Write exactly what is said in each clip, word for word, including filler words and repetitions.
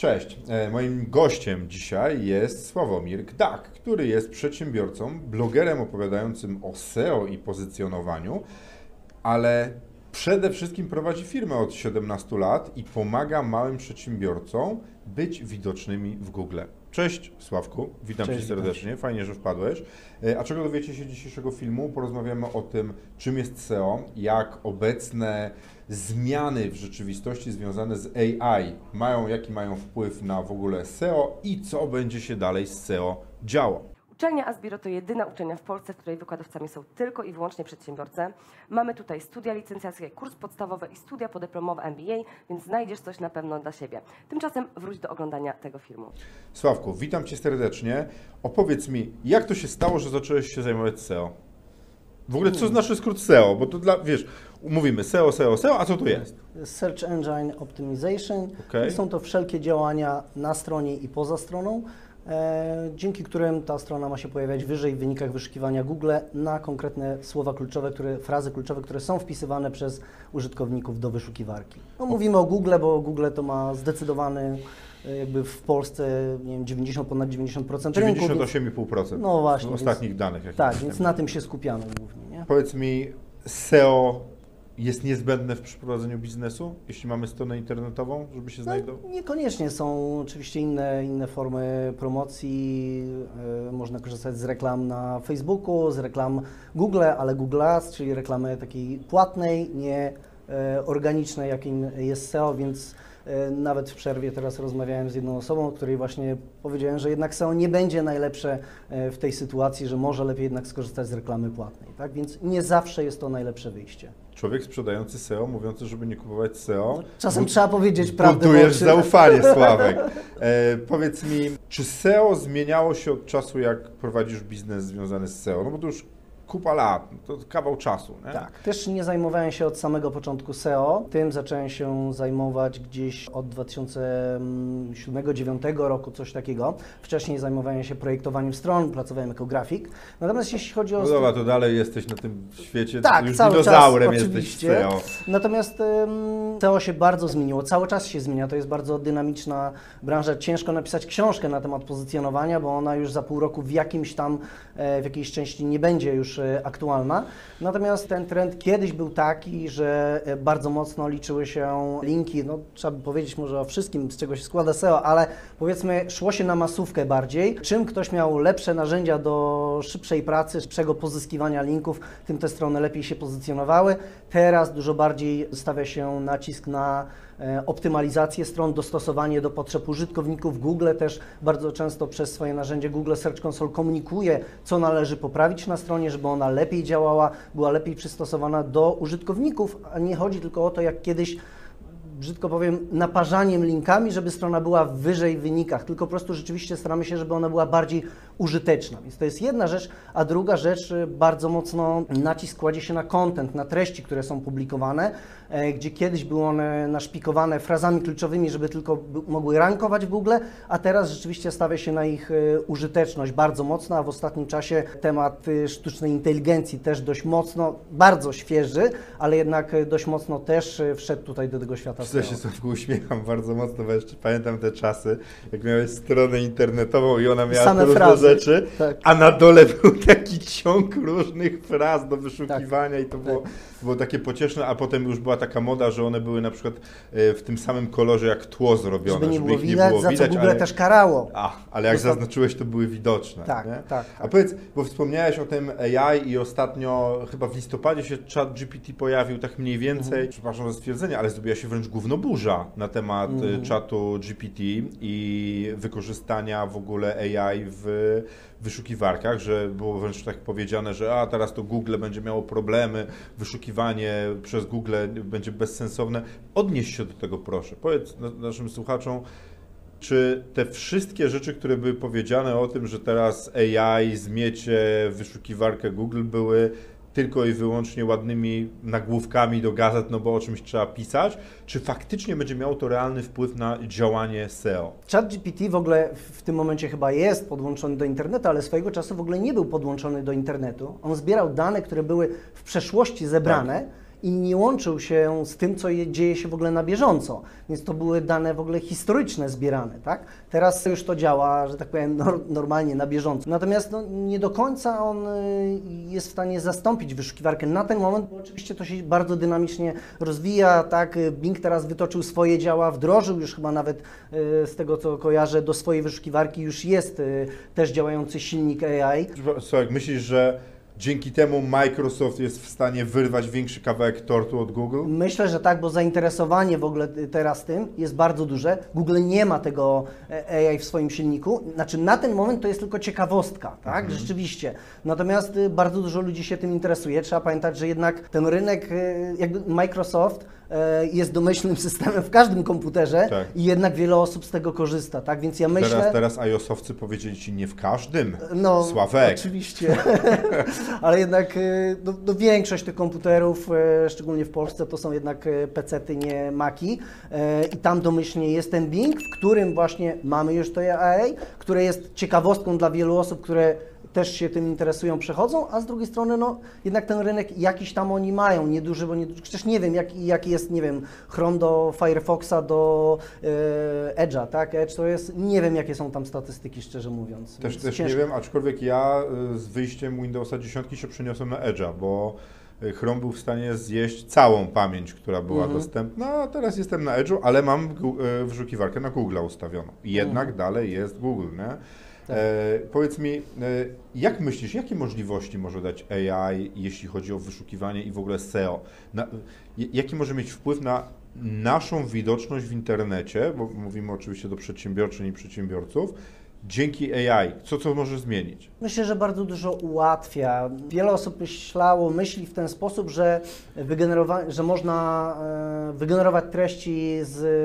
Cześć, moim gościem dzisiaj jest Sławomir Gdak, który jest przedsiębiorcą, blogerem opowiadającym o S E O i pozycjonowaniu, ale przede wszystkim prowadzi firmę od siedemnastu lat i pomaga małym przedsiębiorcom być widocznymi w Google. Cześć Sławku, witam Cześć, Cię serdecznie, witam. Fajnie, że wpadłeś. A czego dowiecie się dzisiejszego filmu? Porozmawiamy o tym, czym jest S E O, jak obecne zmiany w rzeczywistości związane z A I mają, jaki mają wpływ na w ogóle S E O i co będzie się dalej z S E O działo. Uczelnia Asbiro to jedyna uczelnia w Polsce, w której wykładowcami są tylko i wyłącznie przedsiębiorcy. Mamy tutaj studia licencjackie, kurs podstawowy i studia podyplomowe M B A, więc znajdziesz coś na pewno dla siebie. Tymczasem wróć do oglądania tego filmu. Sławku, witam Cię serdecznie. Opowiedz mi, jak to się stało, że zacząłeś się zajmować S E O? W ogóle co znaczy skrót S E O? Bo to dla, wiesz, mówimy S E O, S E O, S E O, a co to jest? Search Engine Optimization. Okay. Są to wszelkie działania na stronie i poza stroną, e, dzięki którym ta strona ma się pojawiać wyżej w wynikach wyszukiwania Google na konkretne słowa kluczowe, które, frazy kluczowe, które są wpisywane przez użytkowników do wyszukiwarki. No, mówimy o Google, bo Google to ma zdecydowany jakby w Polsce, nie wiem, dziewięćdziesiąt, ponad dziewięćdziesiąt procent rynku. dziewięćdziesiąt osiem i pół procent no właśnie, z ostatnich więc, danych. Jakie tak, więc na tym się skupiamy głównie. Nie? Powiedz mi, S E O jest niezbędne w przeprowadzeniu biznesu, jeśli mamy stronę internetową, żeby się znajdować? No, niekoniecznie. Są oczywiście inne, inne formy promocji. Yy, można korzystać z reklam na Facebooku, z reklam Google, ale Google Ads, czyli reklamy takiej płatnej, nie yy, organicznej, jakim jest S E O, więc nawet w przerwie teraz rozmawiałem z jedną osobą, której właśnie powiedziałem, że jednak S E O nie będzie najlepsze w tej sytuacji, że może lepiej jednak skorzystać z reklamy płatnej, tak? Więc nie zawsze jest to najlepsze wyjście. Człowiek sprzedający S E O, mówiący, żeby nie kupować S E O. No, czasem trzeba powiedzieć prawdę. Budujesz zaufanie, Sławek. E, powiedz mi, czy S E O zmieniało się od czasu, jak prowadzisz biznes związany z S E O? No bo to już kupa lat, to kawał czasu, nie? Tak, też nie zajmowałem się od samego początku S E O, tym zacząłem się zajmować gdzieś od dwa tysiące siódmego do dwa tysiące dziewiątego roku, coś takiego. Wcześniej zajmowałem się projektowaniem stron, pracowałem jako grafik. Natomiast jeśli chodzi o... No dobra, to dalej jesteś na tym świecie, tak, już cały dinozaurem czas, jesteś oczywiście. w S E O. Natomiast um, S E O się bardzo zmieniło, cały czas się zmienia, to jest bardzo dynamiczna branża. Ciężko napisać książkę na temat pozycjonowania, bo ona już za pół roku w jakimś tam, w jakiejś części nie będzie już aktualna. Natomiast ten trend kiedyś był taki, że bardzo mocno liczyły się linki, no trzeba by powiedzieć może o wszystkim, z czego się składa S E O, ale powiedzmy szło się na masówkę bardziej. Czym ktoś miał lepsze narzędzia do szybszej pracy, szybszego pozyskiwania linków, tym te strony lepiej się pozycjonowały. Teraz dużo bardziej stawia się nacisk na optymalizację stron, dostosowanie do potrzeb użytkowników. Google też bardzo często przez swoje narzędzie Google Search Console komunikuje, co należy poprawić na stronie, żeby ona lepiej działała, była lepiej przystosowana do użytkowników, a nie chodzi tylko o to, jak kiedyś, brzydko powiem, naparzaniem linkami, żeby strona była wyżej w wynikach, tylko po prostu rzeczywiście staramy się, żeby ona była bardziej użyteczna. Więc to jest jedna rzecz, a druga rzecz, bardzo mocno nacisk kładzie się na content, na treści, które są publikowane, gdzie kiedyś były one naszpikowane frazami kluczowymi, żeby tylko mogły rankować w Google, a teraz rzeczywiście stawia się na ich użyteczność bardzo mocno, a w ostatnim czasie temat sztucznej inteligencji też dość mocno, bardzo świeży, ale jednak dość mocno też wszedł tutaj do tego świata. Ja się sobie uśmiecham bardzo mocno, bo jeszcze pamiętam te czasy, jak miałeś stronę internetową i ona miała same różne frazy, rzeczy, tak. A na dole był taki ciąg różnych fraz do wyszukiwania, tak, i to było, tak. było takie pocieszne, a potem już była taka moda, że one były na przykład w tym samym kolorze jak tło zrobione, żeby nie żeby było ich widać, nie było za widać, co Google ale... też karało. A, ale jak Zostaw... zaznaczyłeś, to były widoczne. Tak, nie? tak, tak. A powiedz, bo wspomniałeś o tym A I i ostatnio, chyba w listopadzie się ChatGPT pojawił, tak mniej więcej, mhm. przepraszam za stwierdzenie, ale zrobiła się wręcz gównoburza na temat mhm. czatu G P T i wykorzystania w ogóle A I w wyszukiwarkach, że było wręcz tak powiedziane, że a teraz to Google będzie miało problemy, wyszukiwanie przez Google będzie bezsensowne. Odnieś się do tego, proszę. Powiedz naszym słuchaczom, czy te wszystkie rzeczy, które były powiedziane o tym, że teraz A I zmiecie wyszukiwarkę Google, były tylko i wyłącznie ładnymi nagłówkami do gazet, no bo o czymś trzeba pisać, czy faktycznie będzie miało to realny wpływ na działanie S E O? ChatGPT w ogóle w tym momencie chyba jest podłączony do internetu, ale swojego czasu w ogóle nie był podłączony do internetu. On zbierał dane, które były w przeszłości zebrane, tak. i nie łączył się z tym, co je, dzieje się w ogóle na bieżąco. Więc to były dane w ogóle historyczne zbierane, tak? Teraz już to działa, że tak powiem, nor normalnie, na bieżąco. Natomiast no, nie do końca on y, jest w stanie zastąpić wyszukiwarkę na ten moment, bo oczywiście to się bardzo dynamicznie rozwija, tak? Bing teraz wytoczył swoje działa, wdrożył już chyba nawet y, z tego, co kojarzę, do swojej wyszukiwarki już jest y, też działający silnik A I. Słuchaj, myślisz, że dzięki temu Microsoft jest w stanie wyrwać większy kawałek tortu od Google? Myślę, że tak, bo zainteresowanie w ogóle teraz tym jest bardzo duże. Google nie ma tego A I w swoim silniku. Znaczy na ten moment to jest tylko ciekawostka, tak? Mhm. Rzeczywiście. Natomiast bardzo dużo ludzi się tym interesuje. Trzeba pamiętać, że jednak ten rynek, jakby Microsoft jest domyślnym systemem w każdym komputerze tak. i jednak wiele osób z tego korzysta, tak? Więc ja myślę... Teraz, teraz iOS-owcy powiedzieli Ci nie w każdym, no, Sławek. Oczywiście, ale jednak no, no, większość tych komputerów, szczególnie w Polsce, to są jednak pecety, nie Maki i tam domyślnie jest ten Bing, w którym właśnie mamy już to A I, które jest ciekawostką dla wielu osób, które też się tym interesują, przechodzą, a z drugiej strony, no, jednak ten rynek jakiś tam oni mają, nieduży, bo nieduży. Przecież nie wiem, jaki jak jest, nie wiem, Chrome do Firefoxa, do e, Edge'a, tak? Edge to jest, nie wiem, jakie są tam statystyki, szczerze mówiąc. Też, też nie wiem, aczkolwiek ja z wyjściem Windowsa dziesięć się przeniosłem na Edge'a, bo Chrome był w stanie zjeść całą pamięć, która była mhm. dostępna, a teraz jestem na Edge'u, ale mam wyszukiwarkę na Google'a ustawioną. I jednak mhm. dalej jest Google, nie? Tak. E, powiedz mi, e, jak myślisz, jakie możliwości może dać A I, jeśli chodzi o wyszukiwanie i w ogóle S E O? Na, jaki może mieć wpływ na naszą widoczność w internecie, bo mówimy oczywiście do przedsiębiorczyń i przedsiębiorców, dzięki A I? Co to może zmienić? Myślę, że bardzo dużo ułatwia. Wiele osób myślało, myśli w ten sposób, że, wygenerowa- że można e, wygenerować treści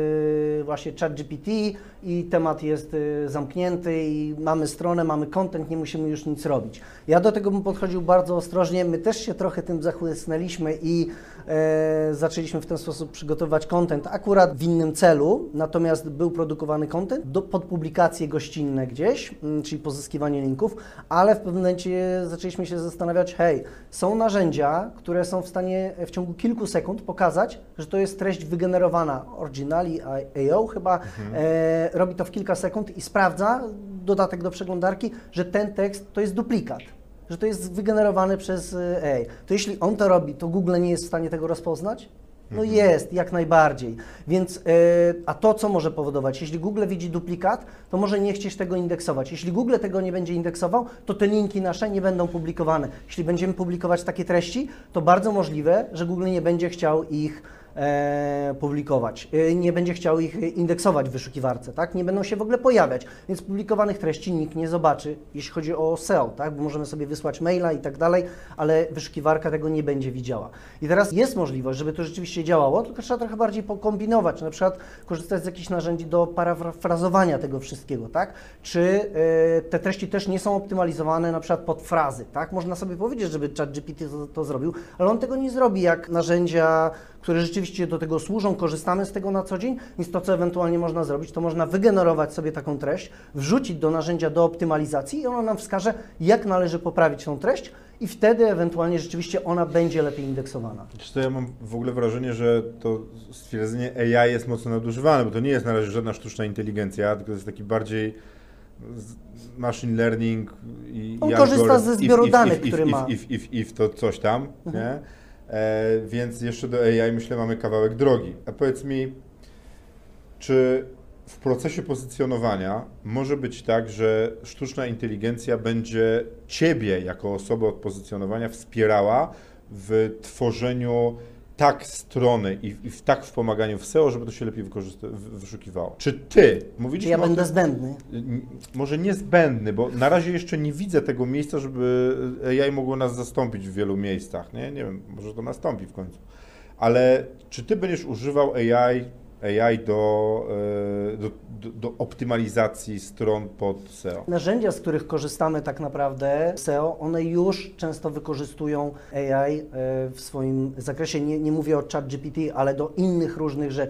z właśnie ChatGPT i temat jest e, zamknięty i mamy stronę, mamy content, nie musimy już nic robić. Ja do tego bym podchodził bardzo ostrożnie. My też się trochę tym zachłysnęliśmy i e, zaczęliśmy w ten sposób przygotowywać content akurat w innym celu, natomiast był produkowany content do, pod publikacje gościnne gdzieś, czyli pozyskiwanie linków, ale w pewnym momencie zaczęliśmy się zastanawiać, hej, są narzędzia, które są w stanie w ciągu kilku sekund pokazać, że to jest treść wygenerowana, Originally A O chyba, mhm. e, robi to w kilka sekund i sprawdza, dodatek do przeglądarki, że ten tekst to jest duplikat, że to jest wygenerowany przez A I. To jeśli on to robi, to Google nie jest w stanie tego rozpoznać? No jest, jak najbardziej. Więc, yy, a to co może powodować? Jeśli Google widzi duplikat, to może nie chcieć tego indeksować. Jeśli Google tego nie będzie indeksował, to te linki nasze nie będą publikowane. Jeśli będziemy publikować takie treści, to bardzo możliwe, że Google nie będzie chciał ich e, publikować, e, nie będzie chciał ich indeksować w wyszukiwarce, tak? Nie będą się w ogóle pojawiać, więc publikowanych treści nikt nie zobaczy, jeśli chodzi o S E O, tak? Bo możemy sobie wysłać maila i tak dalej, ale wyszukiwarka tego nie będzie widziała. I teraz jest możliwość, żeby to rzeczywiście działało, tylko trzeba trochę bardziej pokombinować, na przykład korzystać z jakichś narzędzi do parafrazowania tego wszystkiego, tak? Czy e, te treści też nie są optymalizowane na przykład pod frazy, tak? Można sobie powiedzieć, żeby ChatGPT to, to zrobił, ale on tego nie zrobi jak narzędzia, które rzeczywiście do tego służą, korzystamy z tego na co dzień, więc to, co ewentualnie można zrobić, to można wygenerować sobie taką treść, wrzucić do narzędzia do optymalizacji i ono nam wskaże, jak należy poprawić tą treść i wtedy ewentualnie rzeczywiście ona będzie lepiej indeksowana. To ja mam w ogóle wrażenie, że to stwierdzenie A I jest mocno nadużywane, bo to nie jest na razie żadna sztuczna inteligencja, tylko to jest taki bardziej machine learning i On i korzysta ze zbioru if, danych, if, if, który if, ma. If, if, if, if to coś tam, mhm. nie? E, więc jeszcze do A I myślę mamy kawałek drogi. A powiedz mi, czy w procesie pozycjonowania może być tak, że sztuczna inteligencja będzie Ciebie jako osobę od pozycjonowania wspierała w tworzeniu tak strony i, i w tak w pomaganiu w S E O, żeby to się lepiej wyszukiwało? Czy Ty, mówiliśmy Czy ja będę tym, zbędny? Może niezbędny, bo na razie jeszcze nie widzę tego miejsca, żeby A I mogło nas zastąpić w wielu miejscach, nie? Nie wiem, może to nastąpi w końcu. Ale czy Ty będziesz używał A I A I do, do, do, do optymalizacji stron pod S E O? Narzędzia, z których korzystamy tak naprawdę S E O, one już często wykorzystują A I w swoim zakresie. Nie, nie mówię o ChatGPT, ale do innych różnych rzeczy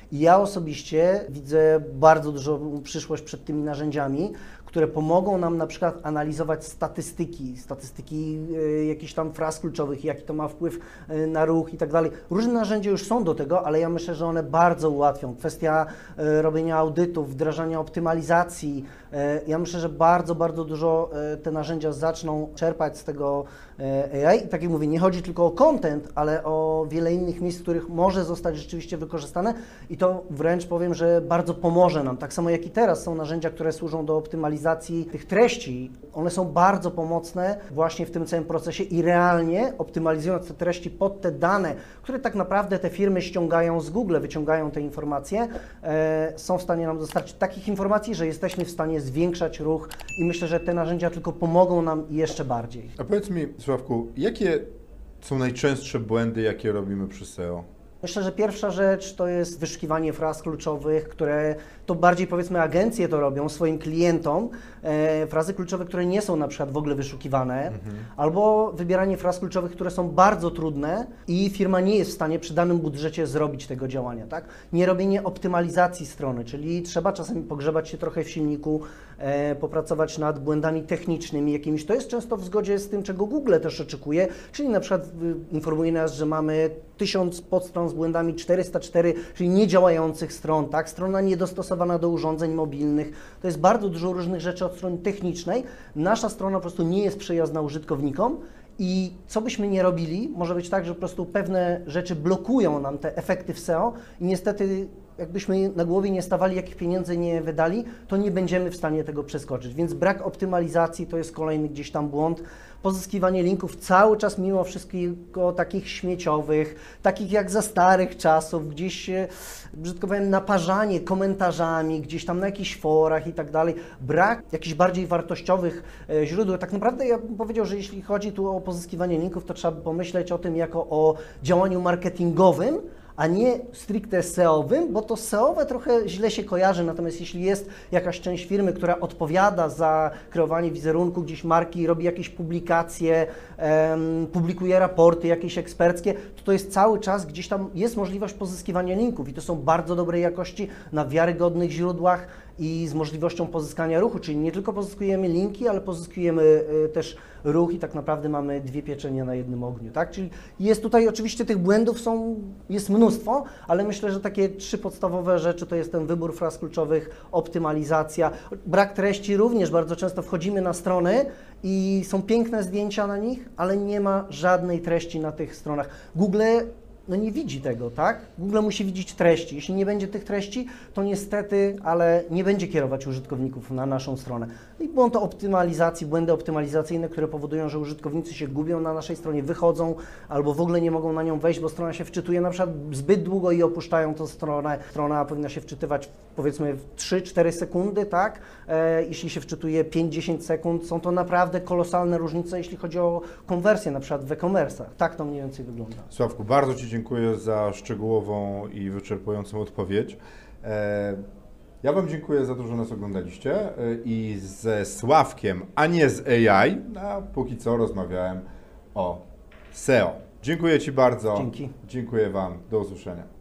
I ja osobiście widzę bardzo dużą przyszłość przed tymi narzędziami, które pomogą nam na przykład analizować statystyki, statystyki y, jakichś tam fraz kluczowych, jaki to ma wpływ y, na ruch i tak dalej. Różne narzędzia już są do tego, ale ja myślę, że one bardzo ułatwią. Kwestia y, robienia audytów, wdrażania optymalizacji. Y, ja myślę, że bardzo, bardzo dużo y, te narzędzia zaczną czerpać z tego y, A I. I tak jak mówię, nie chodzi tylko o content, ale o wiele innych miejsc, w których może zostać rzeczywiście wykorzystane i to wręcz powiem, że bardzo pomoże nam. Tak samo jak i teraz są narzędzia, które służą do optymalizacji tych treści, one są bardzo pomocne właśnie w tym całym procesie i realnie optymalizując te treści pod te dane, które tak naprawdę te firmy ściągają z Google, wyciągają te informacje, e, są w stanie nam dostarczyć takich informacji, że jesteśmy w stanie zwiększać ruch i myślę, że te narzędzia tylko pomogą nam jeszcze bardziej. A powiedz mi, Sławku, jakie są najczęstsze błędy, jakie robimy przy S E O? Myślę, że pierwsza rzecz to jest wyszukiwanie fraz kluczowych, które to bardziej powiedzmy agencje to robią swoim klientom, e, frazy kluczowe, które nie są na przykład w ogóle wyszukiwane, mhm. albo wybieranie fraz kluczowych, które są bardzo trudne i firma nie jest w stanie przy danym budżecie zrobić tego działania, tak? Nie robienie optymalizacji strony, czyli trzeba czasem pogrzebać się trochę w silniku, e, popracować nad błędami technicznymi jakimiś. To jest często w zgodzie z tym, czego Google też oczekuje, czyli na przykład y, informuje nas, że mamy tysiąc podstron z błędami, czterysta cztery, czyli niedziałających stron, tak? Strona niedostosowana do urządzeń mobilnych. To jest bardzo dużo różnych rzeczy od strony technicznej. Nasza strona po prostu nie jest przyjazna użytkownikom i co byśmy nie robili, może być tak, że po prostu pewne rzeczy blokują nam te efekty w S E O i niestety jakbyśmy na głowie nie stawali, jakich pieniędzy nie wydali, to nie będziemy w stanie tego przeskoczyć. Więc brak optymalizacji to jest kolejny gdzieś tam błąd. Pozyskiwanie linków cały czas mimo wszystkiego takich śmieciowych, takich jak za starych czasów, gdzieś, brzydko powiem, naparzanie komentarzami, gdzieś tam na jakichś forach i tak dalej. Brak jakichś bardziej wartościowych źródeł. Tak naprawdę ja bym powiedział, że jeśli chodzi tu o pozyskiwanie linków, to trzeba pomyśleć o tym jako o działaniu marketingowym, a nie stricte S E O-owym, bo to S E O-owe trochę źle się kojarzy, natomiast jeśli jest jakaś część firmy, która odpowiada za kreowanie wizerunku gdzieś marki, robi jakieś publikacje, um, publikuje raporty jakieś eksperckie, to to jest cały czas gdzieś tam jest możliwość pozyskiwania linków i to są bardzo dobrej jakości na wiarygodnych źródłach i z możliwością pozyskania ruchu, czyli nie tylko pozyskujemy linki, ale pozyskujemy y, też ruch i tak naprawdę mamy dwie pieczenie na jednym ogniu, tak? Czyli jest tutaj oczywiście tych błędów są, jest mnóstwo, ale myślę, że takie trzy podstawowe rzeczy to jest ten wybór fraz kluczowych, optymalizacja, brak treści również, bardzo często wchodzimy na strony i są piękne zdjęcia na nich, ale nie ma żadnej treści na tych stronach. Google no nie widzi tego, tak? Google musi widzieć treści. Jeśli nie będzie tych treści, to niestety, ale nie będzie kierować użytkowników na naszą stronę. I błąd optymalizacji, błędy optymalizacyjne, które powodują, że użytkownicy się gubią na naszej stronie, wychodzą albo w ogóle nie mogą na nią wejść, bo strona się wczytuje na przykład zbyt długo i opuszczają tę stronę. Strona powinna się wczytywać powiedzmy w trzy cztery sekundy, tak? E, jeśli się wczytuje pięć dziesięć sekund, są to naprawdę kolosalne różnice, jeśli chodzi o konwersję na przykład w e-commerce'ach. Tak to mniej więcej wygląda. Sławku, bardzo Ci dziękuję za szczegółową i wyczerpującą odpowiedź. E, ja Wam dziękuję za to, że nas oglądaliście e, i ze Sławkiem, a nie z A I, a póki co rozmawiałem o S E O. Dziękuję Ci bardzo. Dzięki. Dziękuję Wam. Do usłyszenia.